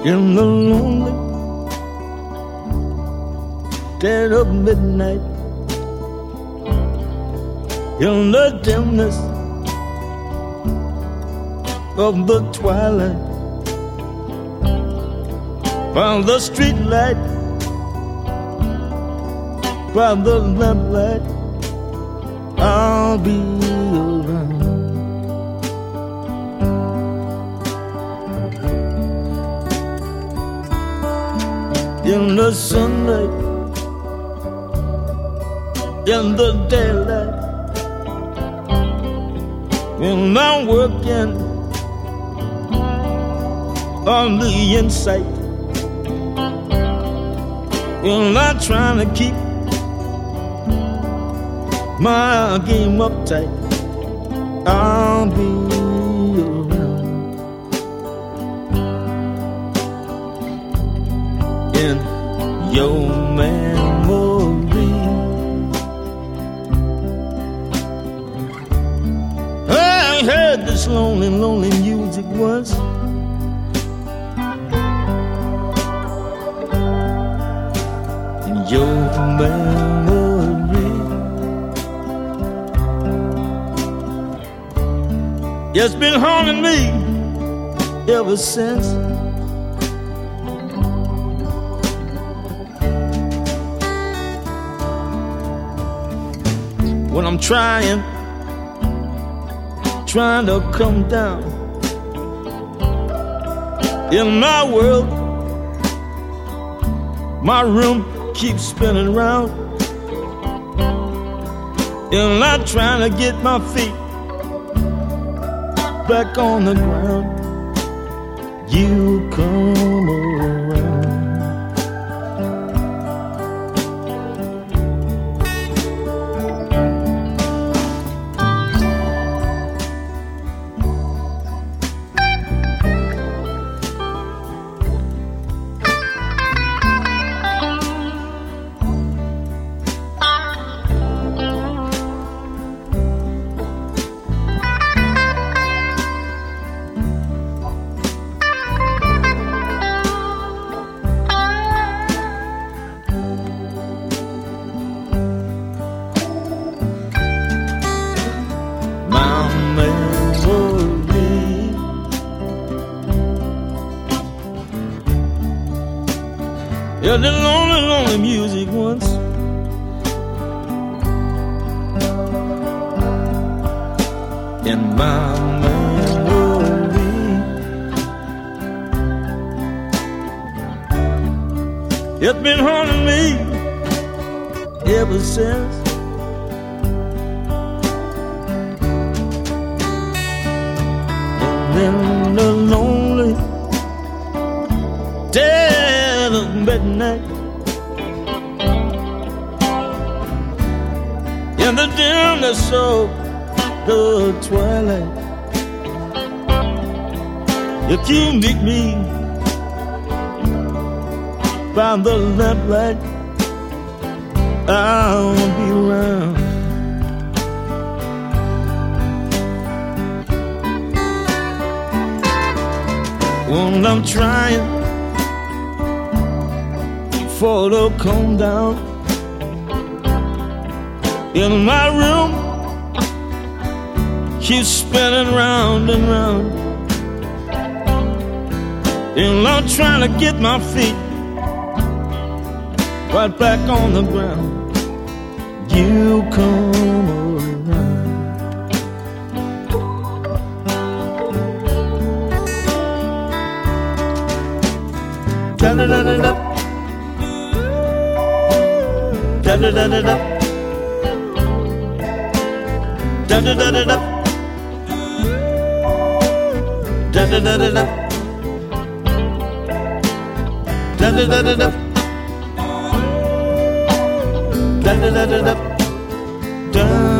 in the lonely dead of midnight, in the dimness of the twilight, by the street light, by the lamplight, I'll be around. In the sunlight, in the daylight, when I'm working on the inside, when I'm trying to keep my game uptight, I'll be around. In your memory, I heard this lonely, lonely music once. In your memory, it's been haunting me ever since. When I'm trying to come down in my world, my room keeps spinning round, and I'm trying to get my feet back on the ground. You come around. Yeah, the lonely, lonely music once. In my memory, it's been haunting me ever since. And in the lonely dead of midnight, in the dimness of the twilight, if you meet me by the lamplight, I'll be around. When I'm trying for to come down in my room, keeps spinning round and round, and I'm trying to get my feet right back on the ground. You come around. Da-da-da-da-da, da-da-da-da-da, da-da-da-da-da, da-da-da-da-da, da-da-da-da-da, da-da-da-da-da, da.